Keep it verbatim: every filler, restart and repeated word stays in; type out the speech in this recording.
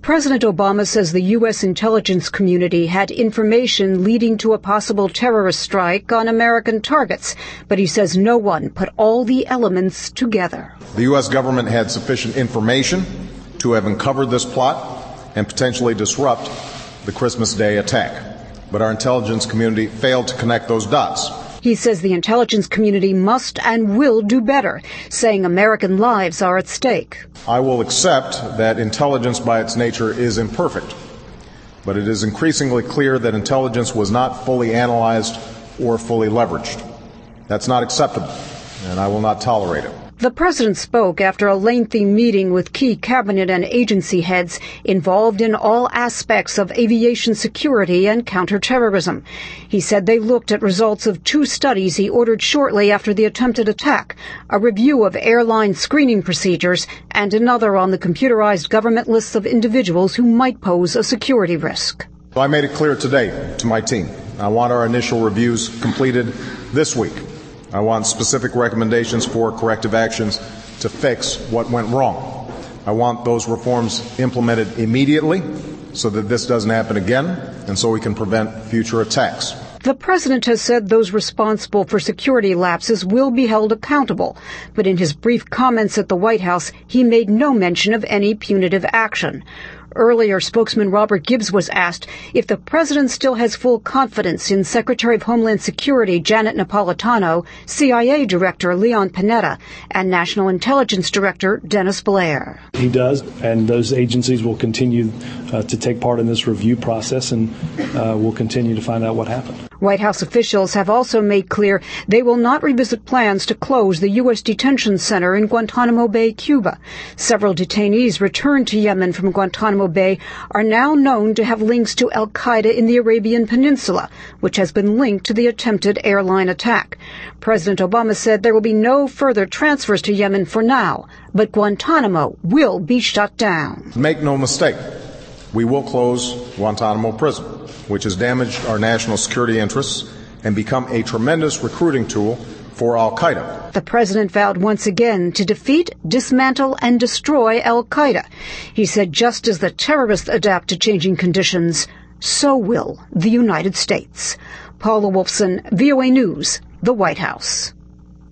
President Obama says the U S intelligence community had information leading to a possible terrorist strike on American targets, but he says no one put all the elements together. The U S government had sufficient information to have uncovered this plot and potentially disrupt the Christmas Day attack, but our intelligence community failed to connect those dots. He says the intelligence community must and will do better, saying American lives are at stake. I will accept that intelligence by its nature is imperfect, but it is increasingly clear that intelligence was not fully analyzed or fully leveraged. That's not acceptable, and I will not tolerate it. The president spoke after a lengthy meeting with key cabinet and agency heads involved in all aspects of aviation security and counterterrorism. He said they looked at results of two studies he ordered shortly after the attempted attack, a review of airline screening procedures and another on the computerized government lists of individuals who might pose a security risk. I made it clear today to my team. I want our initial reviews completed this week. I want specific recommendations for corrective actions to fix what went wrong. I want those reforms implemented immediately so that this doesn't happen again and so we can prevent future attacks. The president has said those responsible for security lapses will be held accountable, but in his brief comments at the White House, he made no mention of any punitive action. Earlier, spokesman Robert Gibbs was asked if the president still has full confidence in Secretary of Homeland Security Janet Napolitano, C I A Director Leon Panetta, and National Intelligence Director Dennis Blair. He does, and those agencies will continue uh, to take part in this review process, and uh, we'll continue to find out what happened. White House officials have also made clear they will not revisit plans to close the U S detention center in Guantanamo Bay, Cuba. Several detainees returned to Yemen from Guantanamo Bay are now known to have links to al-Qaeda in the Arabian Peninsula, which has been linked to the attempted airline attack. President Obama said there will be no further transfers to Yemen for now, but Guantanamo will be shut down. Make no mistake, we will close Guantanamo Prison, which has damaged our national security interests and become a tremendous recruiting tool for al-Qaeda. The president vowed once again to defeat, dismantle, and destroy al-Qaeda. He said just as the terrorists adapt to changing conditions, so will the United States. Paula Wolfson, V O A News, the White House.